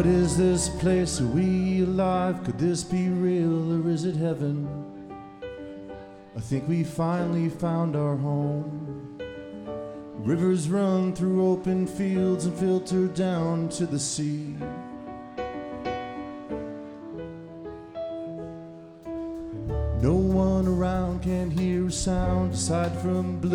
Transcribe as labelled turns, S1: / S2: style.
S1: What is this place? Are we alive? Could this be real or is it heaven? I think we finally found our home. Rivers run through open fields and filter down to the sea. No one around can hear a sound aside from blue.